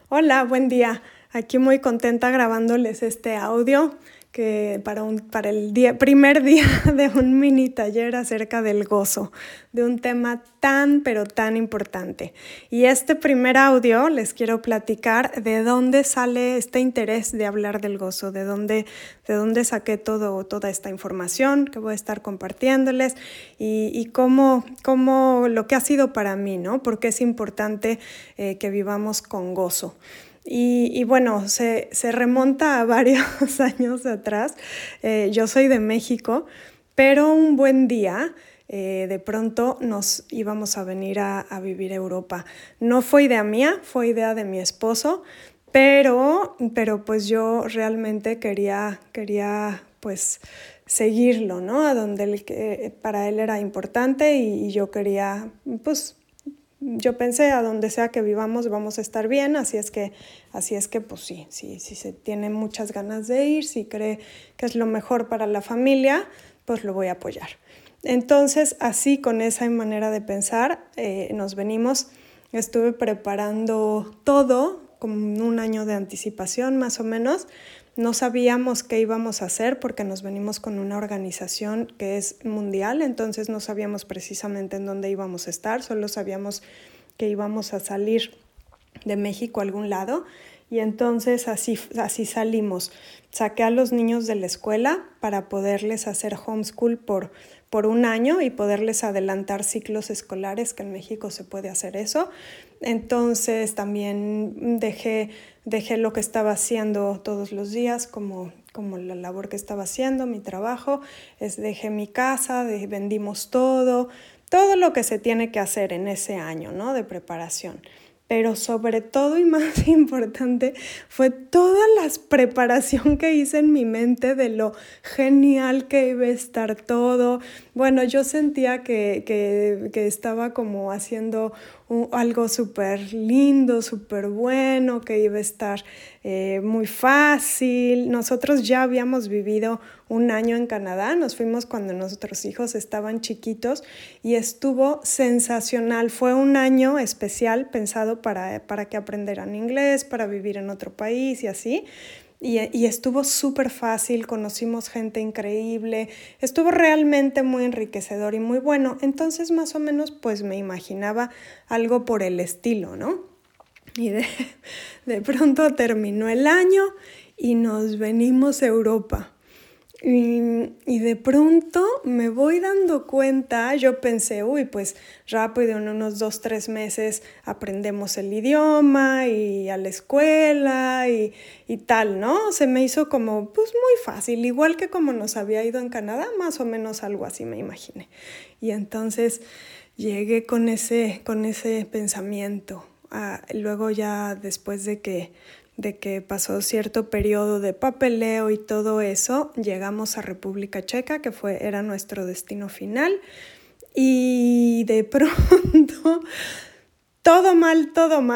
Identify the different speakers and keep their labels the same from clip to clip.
Speaker 1: Hola, buen día. Aquí muy contenta grabándoles este audio que para el primer día de un mini taller acerca del gozo, de un tema tan pero tan importante. Y este primer audio les quiero platicar de dónde sale este interés de hablar del gozo, de dónde saqué toda esta información que voy a estar compartiéndoles y cómo lo que ha sido para mí, ¿no? Porque es importante que vivamos con gozo. Y bueno, se remonta a varios años atrás. Yo soy de México, pero un buen día de pronto nos íbamos a venir a vivir a Europa. No fue idea mía, fue idea de mi esposo, pero pues yo realmente quería pues seguirlo, ¿no? A donde para él era importante y yo quería pues yo pensé a donde sea que vivamos vamos a estar bien, así es que pues sí, se tiene muchas ganas de ir, si cree que es lo mejor para la familia, pues lo voy a apoyar. Entonces, así con esa manera de pensar, nos venimos, estuve preparando todo con un año de anticipación más o menos. No sabíamos qué íbamos a hacer porque nos venimos con una organización que es mundial, entonces no sabíamos precisamente en dónde íbamos a estar, solo sabíamos que íbamos a salir de México a algún lado y entonces así salimos. Saqué a los niños de la escuela para poderles hacer homeschool por un año y poderles adelantar ciclos escolares, que en México se puede hacer eso. Entonces también dejé lo que estaba haciendo todos los días como la labor que estaba haciendo, mi trabajo, dejé mi casa, vendimos todo lo que se tiene que hacer en ese año, ¿no? De preparación. Pero sobre todo y más importante fue toda la preparación que hice en mi mente de lo genial que iba a estar todo. Bueno, yo sentía que estaba como haciendo algo súper lindo, súper bueno, que iba a estar muy fácil. Nosotros ya habíamos vivido un año en Canadá, nos fuimos cuando nuestros hijos estaban chiquitos y estuvo sensacional. Fue un año especial pensado para que aprendieran inglés, para vivir en otro país y así. Y estuvo súper fácil, conocimos gente increíble, estuvo realmente muy enriquecedor y muy bueno. Entonces más o menos pues me imaginaba algo por el estilo, ¿no? Y de pronto terminó el año y nos venimos a Europa. Y de pronto me voy dando cuenta, yo pensé, pues rápido, en unos 2-3 meses aprendemos el idioma y a la escuela y tal, ¿no? Se me hizo como, pues muy fácil, igual que como nos había ido en Canadá, más o menos algo así me imaginé. Y entonces llegué con ese pensamiento. Luego ya después de que pasó cierto periodo de papeleo y todo eso, llegamos a República Checa, que era nuestro destino final, y de pronto todo mal.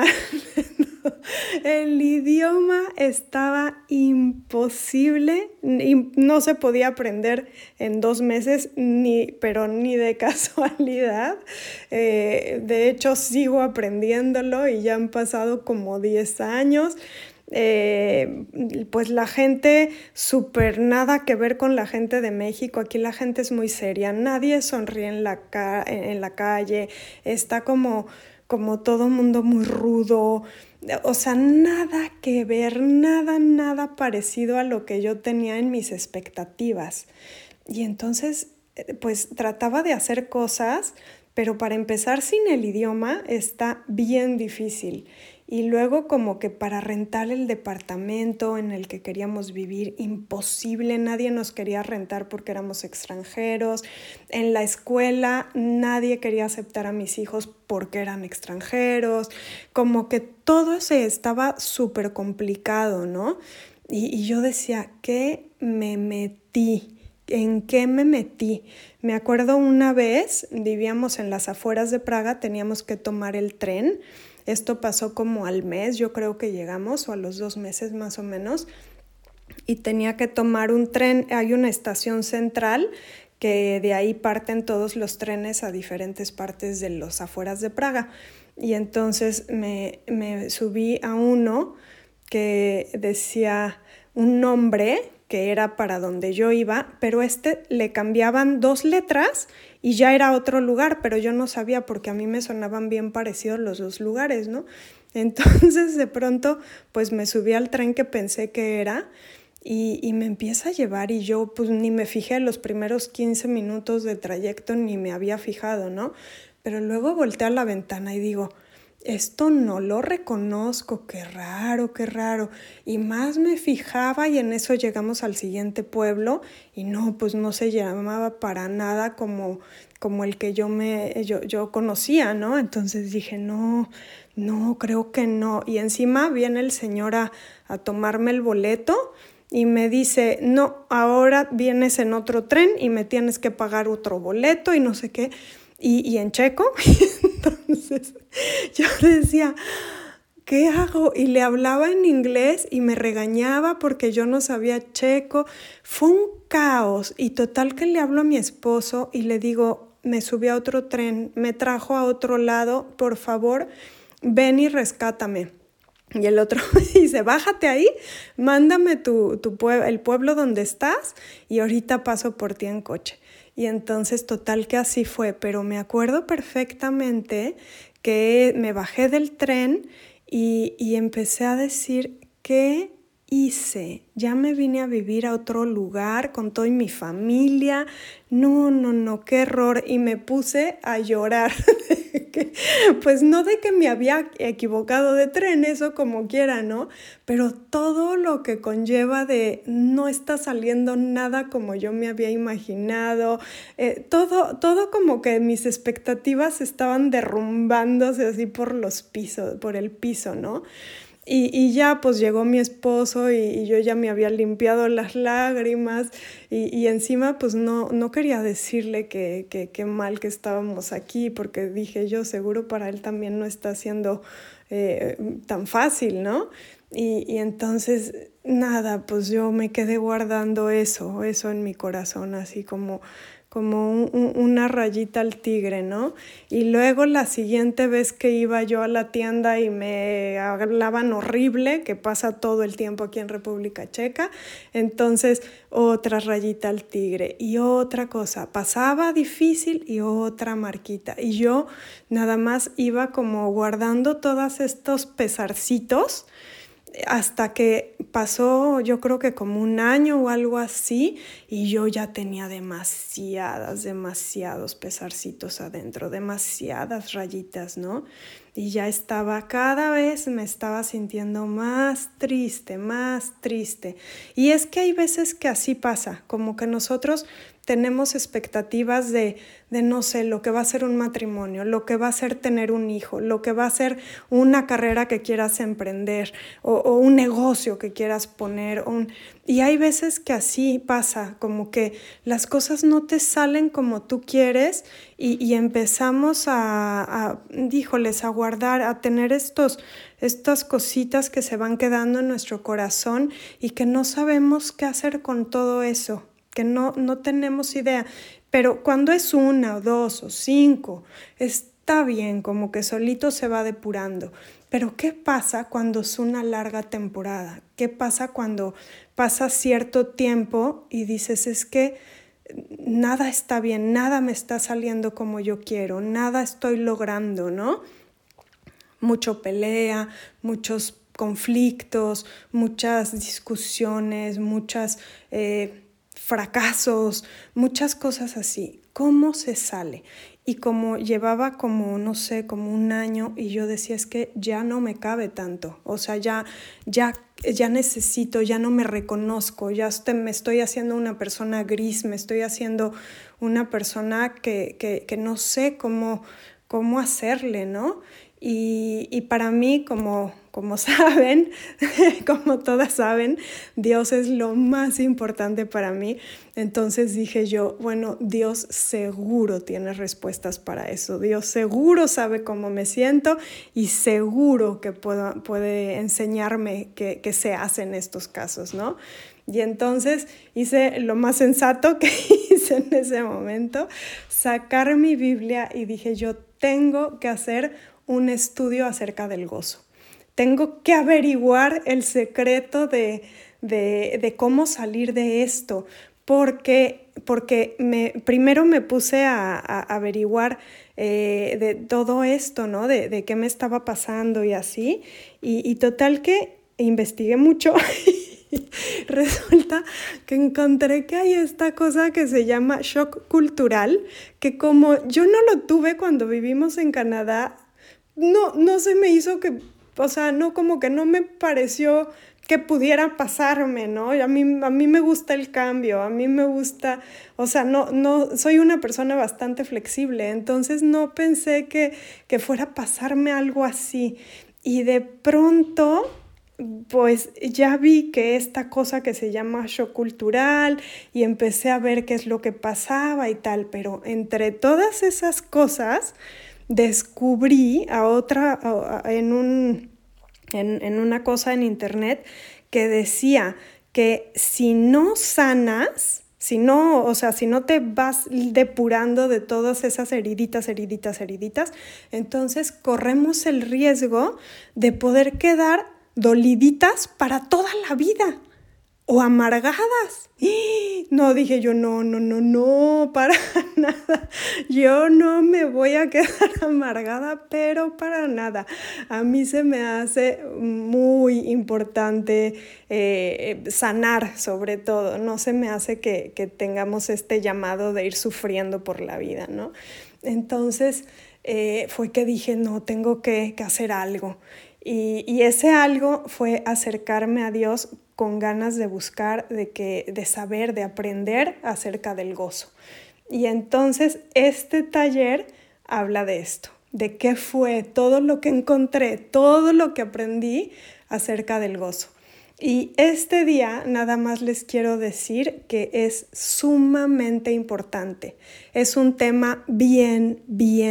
Speaker 1: El idioma estaba imposible, no se podía aprender en 2 meses, pero ni de casualidad. De hecho, sigo aprendiéndolo y ya han pasado como 10 años. Pues la gente súper nada que ver con la gente de México. Aquí la gente es muy seria, nadie sonríe en la calle, está como todo mundo muy rudo, o sea, nada que ver, nada parecido a lo que yo tenía en mis expectativas. Y entonces, pues trataba de hacer cosas, pero para empezar sin el idioma está bien difícil. Y luego como que para rentar el departamento en el que queríamos vivir, imposible, nadie nos quería rentar porque éramos extranjeros. En la escuela nadie quería aceptar a mis hijos porque eran extranjeros. Como que todo se estaba súper complicado, ¿no? Y yo decía, ¿qué me metí? ¿En qué me metí? Me acuerdo una vez, vivíamos en las afueras de Praga, teníamos que tomar el tren. Esto pasó como al mes, yo creo que llegamos, o a los 2 meses más o menos, y tenía que tomar un tren. Hay una estación central que de ahí parten todos los trenes a diferentes partes de las afueras de Praga. y entonces me subí a uno que decía un nombre que era para donde yo iba, pero le cambiaban 2 letras y ya era otro lugar, pero yo no sabía porque a mí me sonaban bien parecidos los 2 lugares, ¿no? Entonces de pronto pues me subí al tren que pensé que era y me empieza a llevar y yo pues ni me fijé los primeros 15 minutos de trayecto, ni me había fijado, ¿no? Pero luego volteé a la ventana y digo, esto no lo reconozco, qué raro, qué raro. Y más me fijaba y en eso llegamos al siguiente pueblo y no, pues no se llamaba para nada como el que yo conocía, ¿no? Entonces dije, no, creo que no. Y encima viene el señor a tomarme el boleto y me dice, no, ahora vienes en otro tren y me tienes que pagar otro boleto y no sé qué. Y en checo, entonces yo decía, ¿qué hago? Y le hablaba en inglés y me regañaba porque yo no sabía checo. Fue un caos y total que le hablo a mi esposo y le digo, me subí a otro tren, me trajo a otro lado, por favor, ven y rescátame. Y el otro dice, bájate ahí, mándame el pueblo donde estás y ahorita paso por ti en coche. Y entonces total que así fue, pero me acuerdo perfectamente que me bajé del tren y empecé a decir, ¿qué hice? Ya me vine a vivir a otro lugar con toda mi familia. No, qué error. Y me puse a llorar. Pues no de que me había equivocado de tren, eso como quiera, ¿no? Pero todo lo que conlleva de no está saliendo nada como yo me había imaginado, todo como que mis expectativas estaban derrumbándose así por el piso, ¿no? Y ya pues llegó mi esposo y yo ya me había limpiado las lágrimas y encima pues no quería decirle que mal que estábamos aquí porque dije yo seguro para él también no está siendo tan fácil, ¿no? Y entonces nada, pues yo me quedé guardando eso en mi corazón así como una rayita al tigre, ¿no? Y luego la siguiente vez que iba yo a la tienda y me hablaban horrible, que pasa todo el tiempo aquí en República Checa, entonces otra rayita al tigre y otra cosa, pasaba difícil y otra marquita. Y yo nada más iba como guardando todos estos pesarcitos hasta que pasó yo creo que como un año o algo así y yo ya tenía demasiados pesarcitos adentro, demasiadas rayitas, ¿no? Y ya cada vez me estaba sintiendo más triste. Y es que hay veces que así pasa, como que nosotros tenemos expectativas de no sé, lo que va a ser un matrimonio, lo que va a ser tener un hijo, lo que va a ser una carrera que quieras emprender o un negocio que quieras poner. Y hay veces que así pasa, como que las cosas no te salen como tú quieres y empezamos a guardar, a tener estas cositas que se van quedando en nuestro corazón y que no sabemos qué hacer con todo eso, que no tenemos idea. Pero cuando es 1 o 2 o 5, está bien, como que solito se va depurando. Pero ¿qué pasa cuando es una larga temporada? ¿Qué pasa cuando pasa cierto tiempo y dices, es que nada está bien, nada me está saliendo como yo quiero, nada estoy logrando, ¿no? Mucho pelea, muchos conflictos, muchas discusiones, muchas fracasos, muchas cosas así. ¿Cómo se sale? Y como llevaba como, no sé, como un año y yo decía, es que ya no me cabe tanto, o sea, ya necesito, ya no me reconozco, me estoy haciendo una persona gris, me estoy haciendo una persona que no sé cómo hacerle, ¿no? Y para mí, como saben, como todas saben, Dios es lo más importante para mí. Entonces dije yo, bueno, Dios seguro tiene respuestas para eso. Dios seguro sabe cómo me siento y seguro que puede enseñarme qué se hace en estos casos, ¿no? Y entonces hice lo más sensato que hice en ese momento, sacar mi Biblia y dije yo, tengo que hacer un estudio acerca del gozo. Tengo que averiguar el secreto de cómo salir de esto, porque primero me puse a averiguar de todo esto, ¿no? De qué me estaba pasando y así, y total que investigué mucho. Resulta que encontré que hay esta cosa que se llama shock cultural, que como yo no lo tuve cuando vivimos en Canadá, no se me hizo que, o sea, no, como que no me pareció que pudiera pasarme, ¿no? A mí me gusta el cambio, a mí me gusta, o sea, no, soy una persona bastante flexible, entonces no pensé que fuera a pasarme algo así. Y de pronto, pues ya vi que esta cosa que se llama shock cultural y empecé a ver qué es lo que pasaba y tal, pero entre todas esas cosas descubrí en una cosa en internet que decía que si no sanas, si no te vas depurando de todas esas heriditas, entonces corremos el riesgo de poder quedar doliditas para toda la vida o amargadas. No, dije yo, no, para nada. Yo no me voy a quedar amargada, pero para nada. A mí se me hace muy importante sanar, sobre todo. No se me hace que tengamos este llamado de ir sufriendo por la vida, ¿no? Entonces fue que dije, no, tengo que hacer algo. Y ese algo fue acercarme a Dios con ganas de buscar, de saber, de aprender acerca del gozo. Y entonces este taller habla de esto, de qué fue todo lo que encontré, todo lo que aprendí acerca del gozo. Y este día nada más les quiero decir que es sumamente importante. Es un tema bien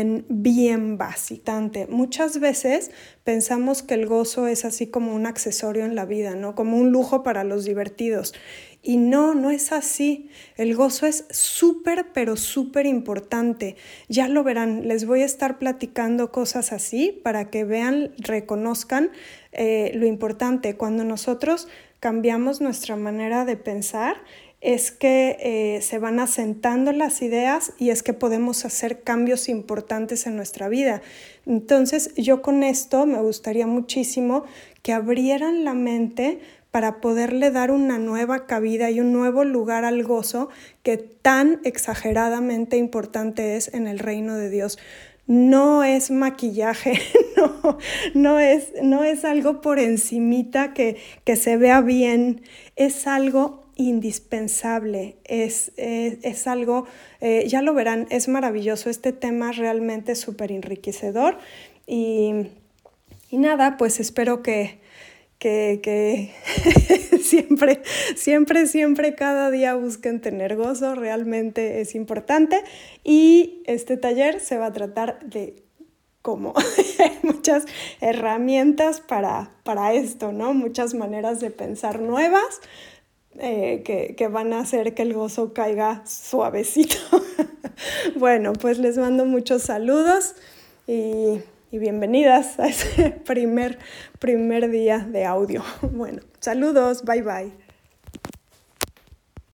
Speaker 1: básico. Muchas veces pensamos que el gozo es así como un accesorio en la vida, ¿no? Como un lujo para los divertidos. Y no es así. El gozo es pero súper importante. Ya lo verán, les voy a estar platicando cosas así para que vean, reconozcan lo importante. Cuando nosotros cambiamos nuestra manera de pensar, es que se van asentando las ideas y es que podemos hacer cambios importantes en nuestra vida. Entonces, yo con esto me gustaría muchísimo que abrieran la mente para poderle dar una nueva cabida y un nuevo lugar al gozo que tan exageradamente importante es en el reino de Dios. No es maquillaje, no es algo por encimita que se vea bien, es algo indispensable, es algo, ya lo verán, es maravilloso, este tema realmente es súper enriquecedor y nada, pues espero que siempre cada día busquen tener gozo, realmente es importante. Y este taller se va a tratar de cómo muchas herramientas para esto, ¿no? Muchas maneras de pensar nuevas que van a hacer que el gozo caiga suavecito. Bueno, pues les mando muchos saludos y bienvenidas a ese primer día de audio. Bueno, saludos, bye.